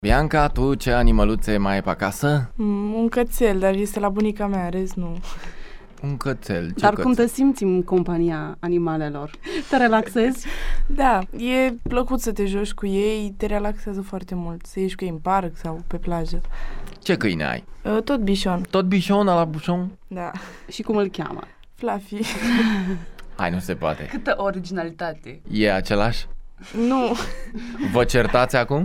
Bianca, tu ce animăluțe mai ai pe acasă? Un cățel, dar este la bunica mea, rest nu. Un cățel. Ce Dar cățel? cum te simți în compania animalelor? Te relaxezi? Da, e plăcut să te joci cu ei, te relaxează foarte mult. Să ieși cu ei în parc sau pe plajă. Ce câine ai? Tot bișon, Tot bișon la bușon? da. Și cum îl cheamă? Fluffy. Hai, nu se poate. Câtă originalitate! E același? Nu. Vă certați acum?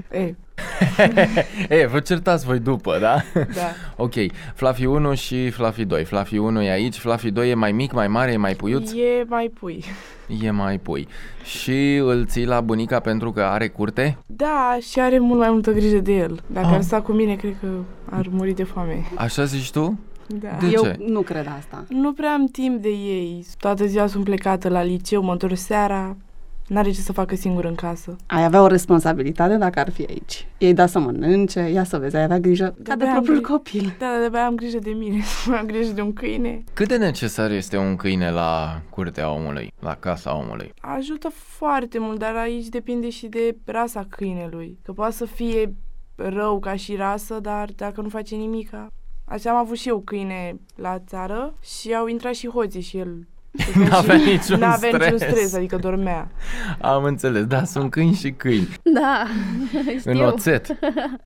Vă certați voi după, da? Da. Ok, Fluffy 1 și Fluffy 2. Fluffy 1 e aici, Fluffy 2 e mai mic, mai mare, e mai puiuț? E mai pui. E mai pui. Și îl ții la bunica pentru că are curte? Da, și are mult mai multă grijă de el. Dacă ar sta cu mine, cred că ar muri de foame. Așa zici tu? Da. De Eu ce? nu cred asta. Nu prea am timp de ei. Toată ziua sunt plecată la liceu, mă întorc seara. N-are ce să facă singur în casă. Ai avea o responsabilitate dacă ar fi aici. Ei da să mănânce, ia să vezi, ai avea grijă ca de propriul copil. Da, dar de-abia am grijă de mine. Am grijă de un câine. Cât de necesar este un câine la curtea omului, la casa omului? Ajută foarte mult, dar aici depinde și de rasa câinelui. Că poate să fie rău ca și rasă, dar dacă nu face nimica... Așa am avut și eu câine la țară și au intrat și hoții și el... N-avea niciun N-avea niciun stres. stres, adică dormea. Am înțeles, da, sunt câini și câini. Da, În știu. oțet.